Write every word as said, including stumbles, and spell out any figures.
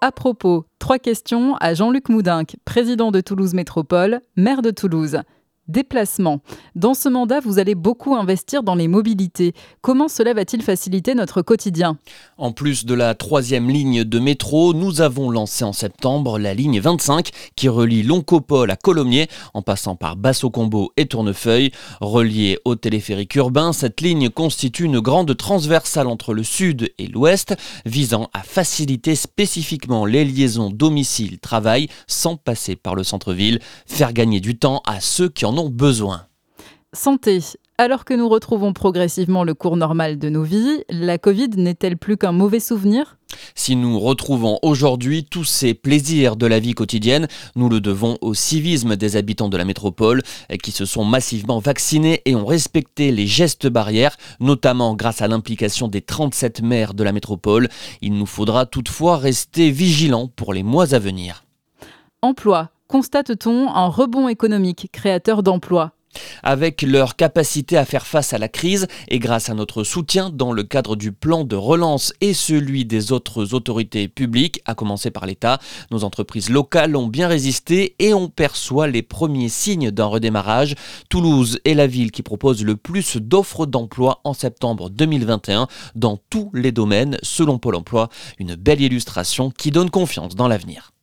À propos, trois questions à Jean-Luc Moudinque, président de Toulouse Métropole, maire de Toulouse. Déplacement. Dans ce mandat, vous allez beaucoup investir dans les mobilités. Comment cela va-t-il faciliter notre quotidien ? En plus de la troisième ligne de métro, nous avons lancé en septembre la ligne vingt-cinq qui relie l'Oncopole à Colomiers en passant par Basso-Combo et Tournefeuille. Reliée au téléphérique urbain, cette ligne constitue une grande transversale entre le sud et l'ouest, visant à faciliter spécifiquement les liaisons domicile-travail sans passer par le centre-ville, faire gagner du temps à ceux qui en ont besoin. Santé. Alors que nous retrouvons progressivement le cours normal de nos vies, la Covid n'est-elle plus qu'un mauvais souvenir ? Si nous retrouvons aujourd'hui tous ces plaisirs de la vie quotidienne, nous le devons au civisme des habitants de la métropole qui se sont massivement vaccinés et ont respecté les gestes barrières, notamment grâce à l'implication des trente-sept maires de la métropole. Il nous faudra toutefois rester vigilants pour les mois à venir. Emploi. Constate-t-on un rebond économique créateur d'emplois ? Avec leur capacité à faire face à la crise et grâce à notre soutien dans le cadre du plan de relance et celui des autres autorités publiques, à commencer par l'État, nos entreprises locales ont bien résisté et on perçoit les premiers signes d'un redémarrage. Toulouse est la ville qui propose le plus d'offres d'emploi en septembre deux mille vingt et un dans tous les domaines, selon Pôle emploi. Une belle illustration qui donne confiance dans l'avenir.